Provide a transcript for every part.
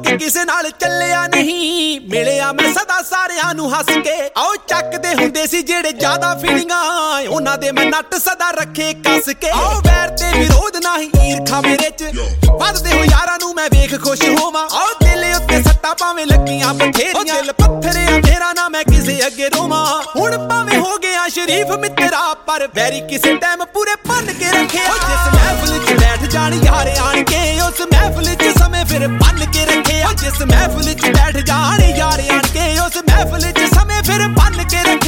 के किसे नाल चलिया नहीं, मिलिया मैं सदा सारियां नू हस के। आओ चकदे हुंदे सी जेड़े ज्यादा फीलिंगां, उन्हां दे मैं नट सदा रखे कस के। आओ वैर ते विरोध नाही ईरखा मेरे च, वधदे हो यारां नू मैं वेख खुश होवां। आओ दिल उत्ते सट्टां भावें लगियां बथेरियां, दिल पत्थर आ मेरा ना मैं किसे अगे रोवां। हुण भावें हो गया शरीफ मित्रा, पर वैरी किसे टाइम पूरे भन के रखे। जिस महफिल च बैठ जाण यार आण के, उस महफिल च समय फिर भन के रखे। जिस महफिल च बैठ जाण यार आण के, उस महफिल च समय फिर भन के रखे।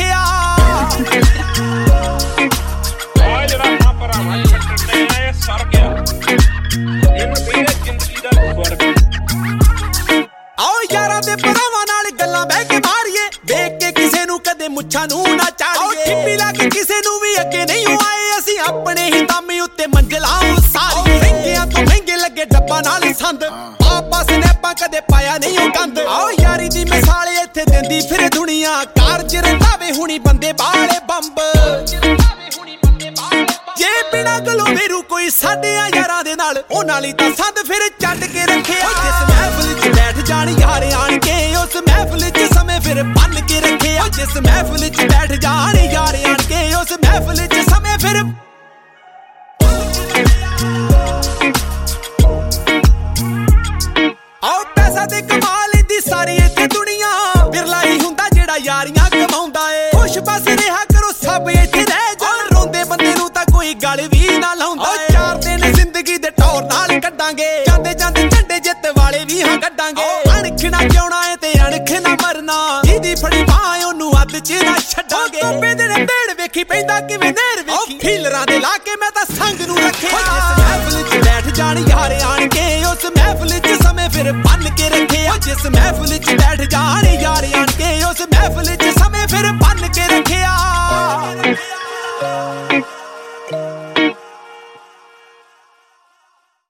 आओ यारां दे भरावां नाल गल्लां बह के मारीए, देख के किसे नू कदे मुच्छां नू ना चाड़ीए। ठिप्पी ला के किसे नू भी अगे नहीं आए, असीं अपने ही दम उत्ते मंजिलां सारी। महंगियां तो महंगे लगे डब्बा नाल संद, आपा स्नैपां कदे पाया नहीं ओ गंद। आओ यारी दी मिसाल इत्थे देंदी फिर दुनिया, कारज रंधावे हुणी बंदे बाले बंब। जे बिना गलों मेरू कोई साडे यारां दे नाल, उन्हां लई तां संद फिर चंड के रखे। जिस महफिल च बैठ जाण यार आण के, उस महफिल च समय फिर भन के रखे। जिस महफिल च बैठ जाण यार आण के, उस महफिल च समय फिर। आओ पैसा ते कमा लैंदी सारी इत्थे दुनिया, बिरला ही हुंदा जेड़ा यारियां कमाउंदा ए। खुश बस रेहा करो सब इत्थे रह जाण, रोंदे बंदे नू तां कोई गल भी ना लाउंदा। 4 दिन जिंदगी दे टौर नाल कड्डांगे, जांदे जांदे झंडे जिੱਤ वाले भी हां कड्डांगे। अणख ना जिउणा ए ते अणख ना मरना, जिहदी फड़ी बाह ओनू अद्द च ना छड्डांगे। तोपे दे ढेड़ वेखी पैंदा किवें नਹਿਰ वेखी, फीलरां दे ला के मैं तां संग नू रखे। जिस महफिल च बैठ जाण यार आण के, उस महफिल च समय फिर भन के रखे। जिस महफिल च बैठ जाण यार आण के, उस महफिल